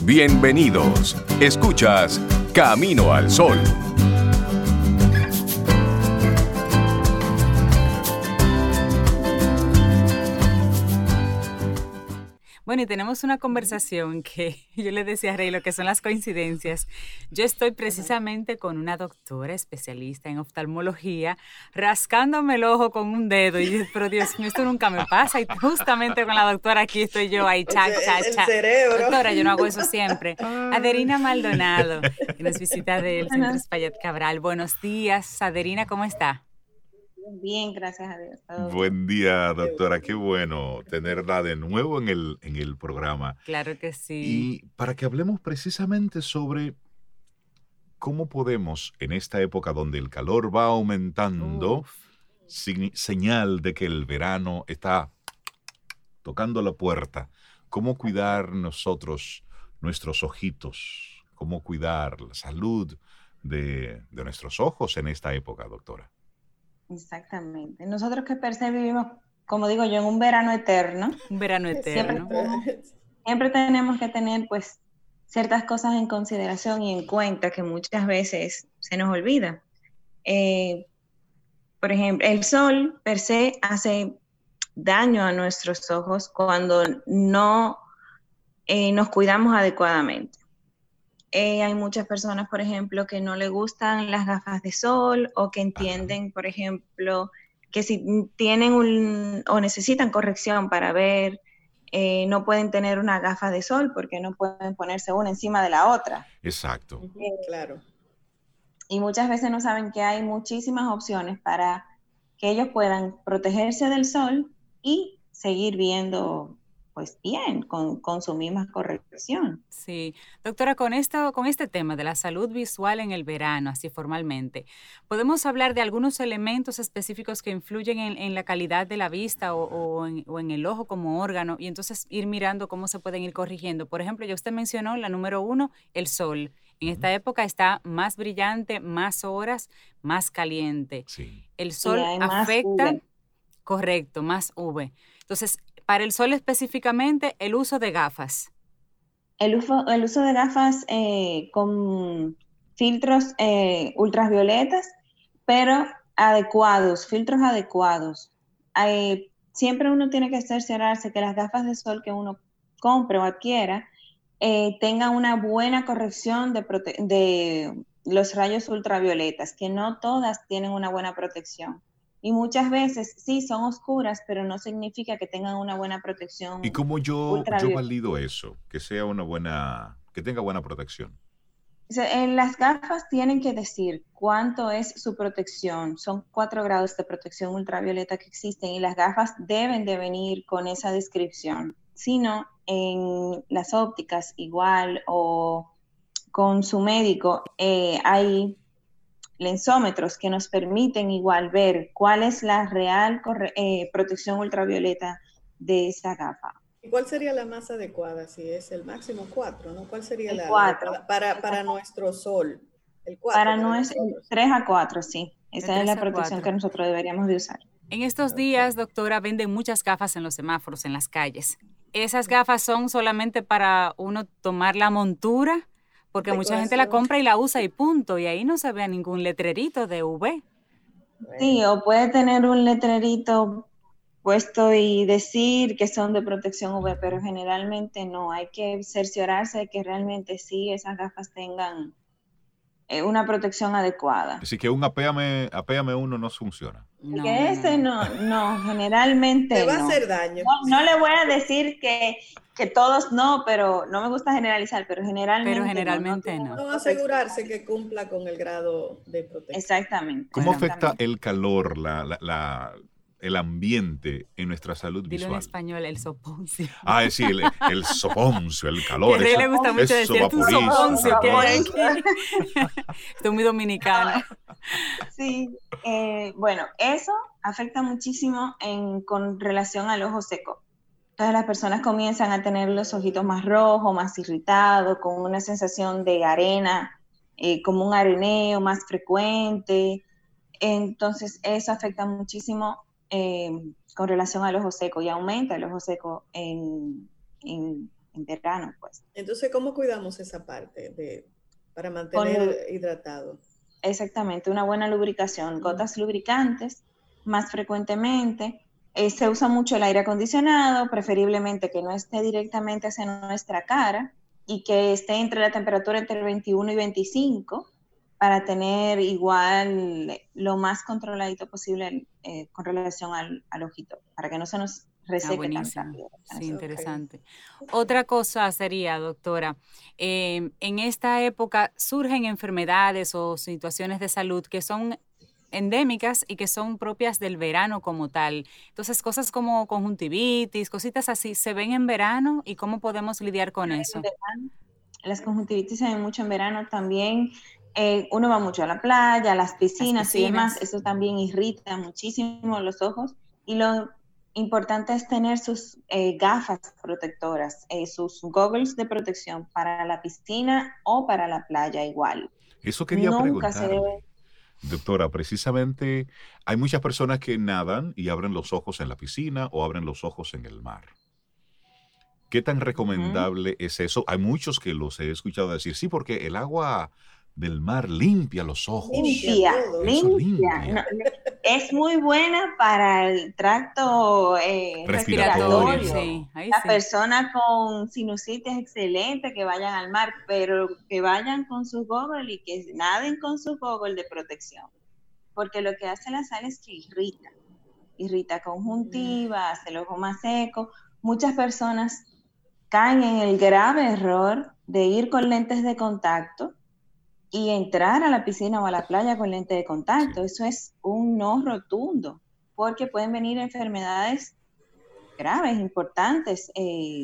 Bienvenidos. Escuchas Camino al Sol. Bueno, y tenemos una conversación que yo le decía a Rey lo que son las coincidencias. Yo estoy precisamente con una doctora especialista en oftalmología rascándome el ojo con un dedo y yo, pero Dios mío, esto nunca me pasa y justamente con la doctora aquí estoy yo ahí, chac. El cerebro. Doctora, yo no hago eso siempre. Adelina Maldonado, que nos visita del Centro Espaillat Cabral. Buenos días, Adelina, ¿cómo está? Bien, gracias a Dios. Buen día, doctora. Qué bueno tenerla de nuevo en el programa. Claro que sí. Y para que hablemos precisamente sobre cómo podemos, en esta época donde el calor va aumentando, señal de que el verano está tocando la puerta, cómo cuidar nosotros nuestros ojitos, cómo cuidar la salud de nuestros ojos en esta época, doctora. Exactamente. Nosotros que per se vivimos, como digo yo, en un verano eterno. Un verano eterno. Siempre tenemos que tener pues ciertas cosas en consideración y en cuenta que muchas veces se nos olvida. Por ejemplo, el sol per se hace daño a nuestros ojos cuando no nos cuidamos adecuadamente. Hay muchas personas, por ejemplo, que no les gustan las gafas de sol o que entienden, por ejemplo, que si tienen o necesitan corrección para ver, no pueden tener una gafa de sol porque no pueden ponerse una encima de la otra. Exacto. Claro. Y muchas veces no saben que hay muchísimas opciones para que ellos puedan protegerse del sol y seguir viendo pues bien, con su misma corrección. Sí. Doctora, con este tema de la salud visual en el verano, así formalmente, ¿podemos hablar de algunos elementos específicos que influyen en la calidad de la vista o en el ojo como órgano y entonces ir mirando cómo se pueden ir corrigiendo? Por ejemplo, ya usted mencionó la número 1, el sol. En esta época está más brillante, más horas, más caliente. Sí. El sol afecta, correcto, más UV. Entonces, para el sol específicamente, el uso de gafas. El uso de gafas con filtros ultravioletas, pero adecuados, filtros adecuados. Siempre uno tiene que cerciorarse que las gafas de sol que uno compre o adquiera tengan una buena corrección de los rayos ultravioletas, que no todas tienen una buena protección. Y muchas veces sí son oscuras, pero no significa que tengan una buena protección. ¿Y cómo yo valido eso? Que sea que tenga buena protección. Las gafas tienen que decir cuánto es su protección. Son 4 grados de protección ultravioleta que existen y las gafas deben de venir con esa descripción. Si no, en las ópticas igual o con su médico hay lensómetros que nos permiten igual ver cuál es la real protección ultravioleta de esa gafa. ¿Y cuál sería la más adecuada? Si es el máximo 4, ¿no? ¿Cuál sería el 4. Para nuestro sol? El 4. Para nuestro 3 a 4, sí. Esa es la protección que nosotros deberíamos de usar. En estos días, doctora, venden muchas gafas en los semáforos, en las calles. ¿Esas gafas son solamente para uno tomar la montura? Porque mucha gente la compra y la usa y punto, y ahí no se ve ningún letrerito de UV. Sí, o puede tener un letrerito puesto y decir que son de protección UV, pero generalmente no. Hay que cerciorarse de que realmente sí esas gafas tengan una protección adecuada. Así que un apéame uno no funciona. No, que ese no, generalmente te va a hacer daño. No le voy a decir que todos no, pero no me gusta generalizar, pero generalmente no. No asegurarse que cumpla con el grado de protección. Exactamente. ¿Cómo afecta el calor, el ambiente en nuestra salud visual? Dilo en español, el soponcio. Sí, el soponcio, el calor. Que a Rey le gusta mucho decir tu soponcio. Estoy muy dominicana. Sí, bueno, eso afecta muchísimo con relación al ojo seco. Entonces las personas comienzan a tener los ojitos más rojos, más irritados, con una sensación de arena, como un areneo más frecuente. Entonces eso afecta muchísimo con relación al ojo seco y aumenta el ojo seco en en verano, pues. Entonces, ¿cómo cuidamos esa parte para mantener hidratado? Exactamente, una buena lubricación, gotas lubricantes más frecuentemente. Se usa mucho el aire acondicionado, preferiblemente que no esté directamente hacia nuestra cara y que esté entre la temperatura entre 21 y 25 para tener igual lo más controladito posible con relación al ojito, para que no se nos reseque tan rápido. Sí, interesante. Otra cosa sería, doctora, en esta época surgen enfermedades o situaciones de salud que son endémicas y que son propias del verano como tal. Entonces, cosas como conjuntivitis, cositas así, ¿se ven en verano y cómo podemos lidiar con eso? Las conjuntivitis se ven mucho en verano también. Uno va mucho a la playa, a las piscinas y demás. Eso también irrita muchísimo los ojos. Y lo importante es tener sus gafas protectoras, sus goggles de protección para la piscina o para la playa igual. Eso quería preguntarle. Doctora, precisamente hay muchas personas que nadan y abren los ojos en la piscina o abren los ojos en el mar. ¿Qué tan recomendable es eso? Hay muchos que los he escuchado decir, sí, porque el agua del mar limpia los ojos. Limpia. No, es muy buena para el tracto respiratorio. Sí, la persona con sinusitis excelente que vayan al mar, pero que vayan con su goggles y que naden con su goggles de protección. Porque lo que hace la sal es que irrita conjuntiva, hace el ojo más seco. Muchas personas caen en el grave error de ir con lentes de contacto y entrar a la piscina o a la playa con lente de contacto. Sí. Eso es un no rotundo, porque pueden venir enfermedades graves, importantes,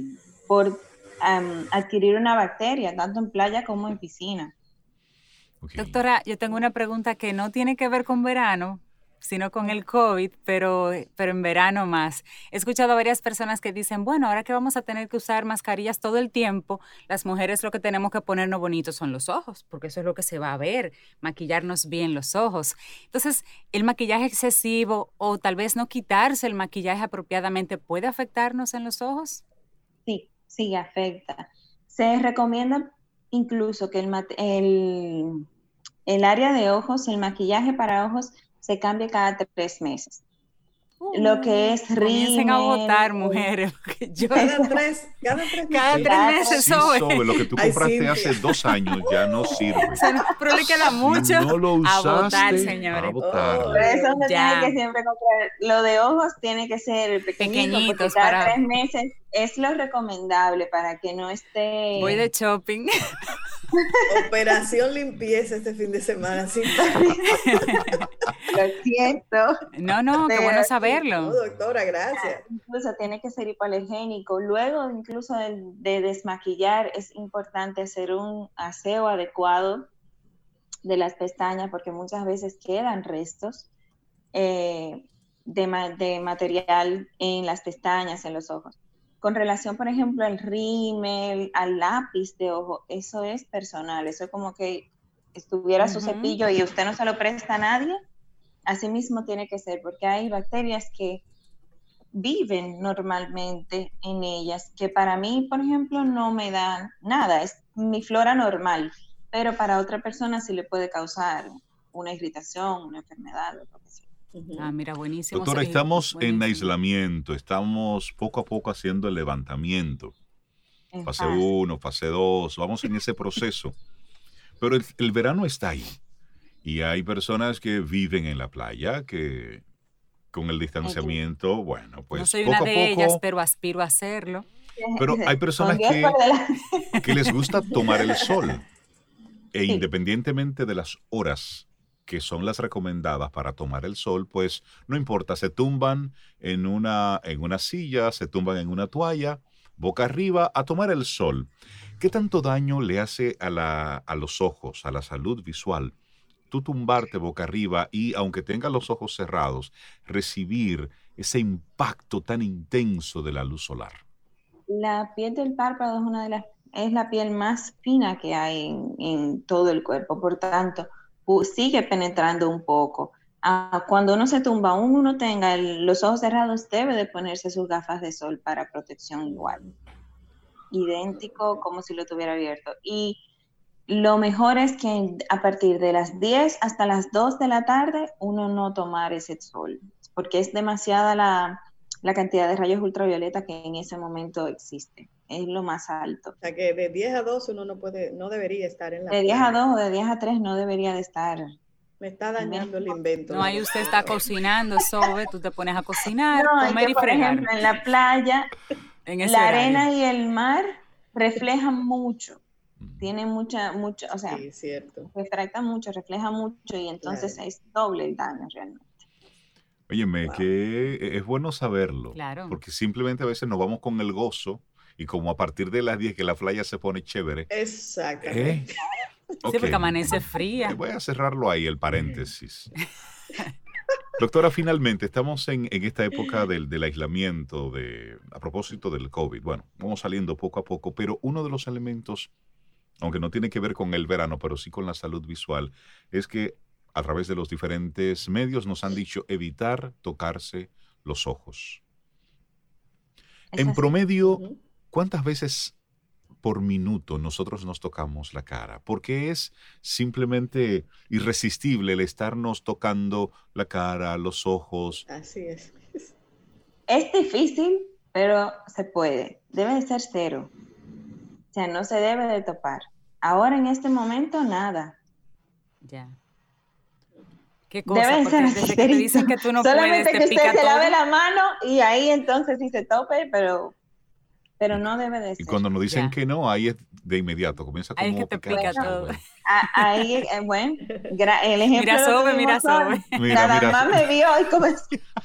por adquirir una bacteria, tanto en playa como en piscina. Okay. Doctora, yo tengo una pregunta que no tiene que ver con verano, sino con el COVID, pero en verano más. He escuchado a varias personas que dicen, bueno, ahora que vamos a tener que usar mascarillas todo el tiempo, las mujeres lo que tenemos que ponernos bonitos son los ojos, porque eso es lo que se va a ver, maquillarnos bien los ojos. Entonces, ¿el maquillaje excesivo o tal vez no quitarse el maquillaje apropiadamente puede afectarnos en los ojos? Sí, afecta. Se recomienda incluso que el área de ojos, el maquillaje para ojos, se cambia cada 3 meses. Lo que es rímel. Comiencen a votar, mujeres. Cada tres meses sobre lo que tú compraste hace 2 años ya no sirve. Pero le queda mucho. Si no lo usaste, a votar, señores. A votar. Por eso uno tiene que siempre comprar. Lo de ojos tiene que ser pequeñitos porque cada 3 meses es lo recomendable para que no esté... Voy de shopping. Operación limpieza este fin de semana. Sí. Lo siento. No, qué bueno saberlo. No, doctora, gracias. Incluso tiene que ser hipoalergénico. Luego, incluso de desmaquillar, es importante hacer un aseo adecuado de las pestañas, porque muchas veces quedan restos de material en las pestañas, en los ojos. Con relación, por ejemplo, al rímel, al lápiz de ojo, eso es personal. Eso es como que estuviera su cepillo y usted no se lo presta a nadie. Así mismo tiene que ser, porque hay bacterias que viven normalmente en ellas, que para mí, por ejemplo, no me dan nada. Es mi flora normal, pero para otra persona sí le puede causar una irritación, una enfermedad o lo que sea. Mira, buenísimo. Doctora, estamos en aislamiento, estamos poco a poco haciendo el levantamiento. Fase 1, fase 2, vamos en ese proceso. Pero el verano está ahí. Y hay personas que viven en la playa, que con el distanciamiento, bueno, pues no soy poco una de a poco, ellas, pero aspiro a hacerlo. Pero hay personas que les gusta tomar el sol. E independientemente de las horas que son las recomendadas para tomar el sol, pues no importa, se tumban en una silla, se tumban en una toalla, boca arriba, a tomar el sol. ¿Qué tanto daño le hace a los ojos, a la salud visual, tú tumbarte boca arriba y, aunque tengas los ojos cerrados, recibir ese impacto tan intenso de la luz solar? La piel del párpado es la piel más fina que hay en todo el cuerpo, por tanto, sigue penetrando un poco. Cuando uno se tumba, uno tenga los ojos cerrados, debe de ponerse sus gafas de sol para protección igual. idéntico como si lo tuviera abierto. Y lo mejor es que a partir de las 10 hasta las 2 de la tarde uno no tomar ese sol, porque es demasiada la cantidad de rayos ultravioleta que en ese momento existe. Es lo más alto. O sea que de 10 a 2 uno no debería estar en la De 10 a playa. 2 o de 10 a 3 no debería de estar. Me está dañando el invento. No, ahí usted está cocinando, Sobe, tú te pones a cocinar, No, comer que, y por fregar. ejemplo, en la playa, En ese la horario. arena y el mar reflejan mucho. Tienen mucha, o sea, Sí, cierto. refracta mucho, refleja mucho y entonces Claro. es doble el daño realmente. Óyeme, Wow. que es bueno saberlo, Claro. porque simplemente a veces nos vamos con el gozo y como a partir de las 10 que la playa se pone chévere, Exactamente. Sí, ok, porque amanece fría. voy a cerrarlo ahí, el paréntesis. Doctora, finalmente, estamos en esta época del aislamiento, a propósito del COVID. Bueno, vamos saliendo poco a poco, pero uno de los elementos, aunque no tiene que ver con el verano, pero sí con la salud visual, es que a través de los diferentes medios nos han dicho evitar tocarse los ojos. Es En así. promedio, Ujú. ¿cuántas veces por minuto nosotros nos tocamos la cara? Porque es simplemente irresistible el estarnos tocando la cara, los ojos. Así es. Es difícil, pero se puede. Debe de ser 0. O sea, no se debe de topar. Ahora en este momento, nada. Ya. Qué cosa, Debe de porque ser desde así, que te dicen cerito. que tú no Solamente puedes, te que usted pica se lave todo. la mano y ahí entonces sí se tope, pero no debe de Y ser. cuando nos dicen Ya. que no, ahí es de inmediato, comienza Ahí es como que a te picar. pica todo. Ahí, bueno, el ejemplo Mira, lo Sobe, tuvimos mira, hoy. Sobe. Mira, Nada mira. más me vio y comenzó.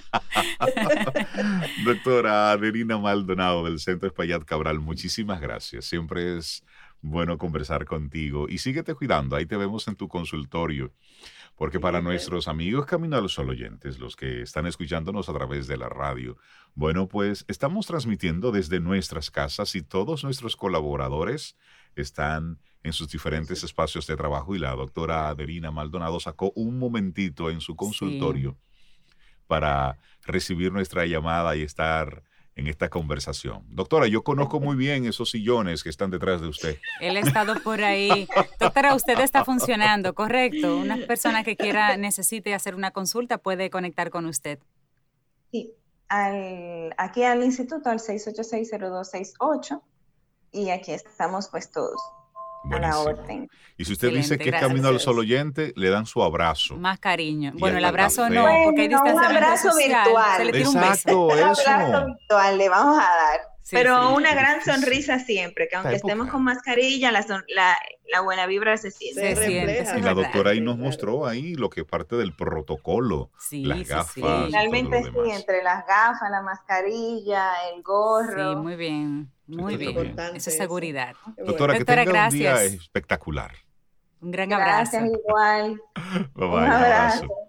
Doctora Adelina Maldonado del Centro Espaillat Cabral, muchísimas gracias. Siempre es bueno conversar contigo y síguete cuidando. Ahí te vemos en tu consultorio. Porque para Sí, nuestros amigos Camino al Sol oyentes, los que están escuchándonos a través de la radio, bueno, pues estamos transmitiendo desde nuestras casas y todos nuestros colaboradores están en sus diferentes espacios de trabajo y la doctora Adelina Maldonado sacó un momentito en su consultorio para recibir nuestra llamada y estar en esta conversación. Doctora, yo conozco muy bien esos sillones que están detrás de usted. Él ha estado por ahí. Doctora, usted está funcionando, ¿correcto? Una persona que necesite hacer una consulta puede conectar con usted. Sí, aquí al instituto, al 686-0268, y aquí estamos pues todos a la Buenísimo. orden. Y si usted dice Excelente, que es gracias. Camino al Sol oyente, le dan su abrazo. Más cariño. Y Bueno, el hasta abrazo café. no, porque hay Bueno, un distanciamiento abrazo social. virtual. Se le tira un beso. Exacto, Un abrazo eso. virtual le vamos a dar, Sí, pero sí. una Qué gran difícil. sonrisa siempre, que aunque Esta estemos época. con mascarilla, la buena vibra se siente. Se Se siente, refleja. eso Y es la verdad. doctora ahí Sí, nos claro. mostró ahí lo que es parte del protocolo, Sí, las sí, gafas sí. y todo Realmente lo sí, demás. entre las gafas, la mascarilla, el gorro. Sí, muy bien. Muy Esto bien. está bien. Importante Eso es eso. seguridad. Qué bueno. Doctora, que Doctora, tenga un día gracias. espectacular. Un gran Gracias abrazo. igual. Bye Un bye, un abrazo. abrazo.